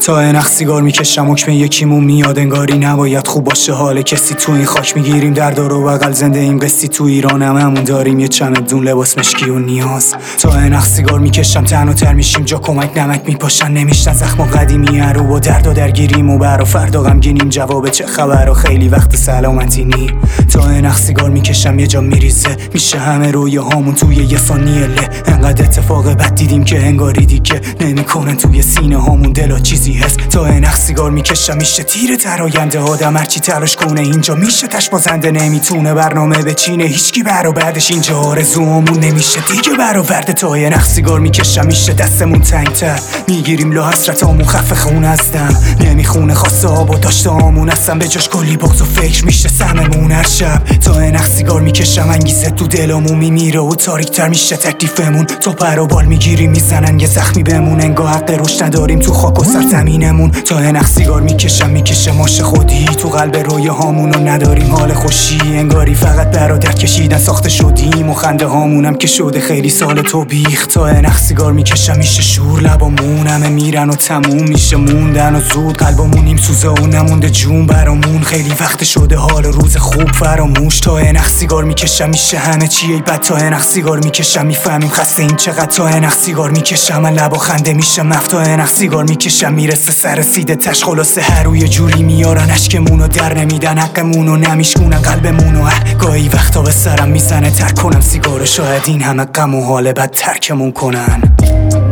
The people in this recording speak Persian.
تا انخ سیگار میکشم حکم یکیمون میاد انگاری نباید خوب باشه حال کسی. تو این خاک میگیریم در دار و بغل زنده ایم قصی. تو ایران همون داریم یه چمدون لباس مشکی و نیاز. تا انخ سیگار میکشم تنها تر میشیم جا کمک نمک میپاشن نمیشتن زخم و قدیمی رو با درد و درگیریم و برا فردا غمگینیم جواب چه خبر و خیلی وقت سلامتی نی. تا انخ سیگار میکشم یه جا میریزه میشه همه رویه هامون توی یه ثانیه له. انقدر اتفاق بد دیدیم که انگاری دیگه نمیکنن توی سینه هامون دلا چیزی هست. تا انخ سیگار میکشم میشه تیر در آینده آدم هرچی تلاش کنه اینجا میشه تش بازنده نمیتونه برنامه بچینه هیچکی بعدش اینجا آرزوامون نمیشه دیگه برآورده. تا انخ سیگار میکشم میشه دستمون تنگتر میگیریم لا حسرتامون خف خونه هستم نمیخونه خواسته آب و داشته آمون هستم به جاش کلی بغض و فکر میشه سممون هر شب. تا انخ سیگار میکشم انگیزه تو دلمون میمیره و تاریکتر میشه تکلیفمون. تو پر و بال میگیری میزنن یه زخمی بمون انگار حق روش نداریم تو خاک و سرزمینمون. تا انخ سیگار میکشه ماشه خودی تو قلب رویه هامون و نداریم حال خوشی انگاری فقط برادر کشیدن ساخته شدیم و خنده هامونم که شده خیلی سال تو بیخ. تا انخ سیگار میکشم میشه شور لبامون همه میرن و تموم میشه موندن و زود قلبمون نیم سوزه و نمونده جون برامون خیلی وقت شده حال روز خوب فراموش. تا انخ سیگار میکشم میشه همه چی ای بد. تا انخ سیگار میکشم میفهمیم خسته این چقدر. تا انخ سیگار میکشم من لبا خنده میشه مفت. تا انخ سیگار میکشم میرسه سر سیده تش خلاصه هر روی جوری میارن اشکمونو در نمیدن حقمونو نمیشکونن قلبمونو. گاهی وقتا به سرم میزنه ترک کنم سیگارو شاید این همه غم و حال بد ترکمون کنن.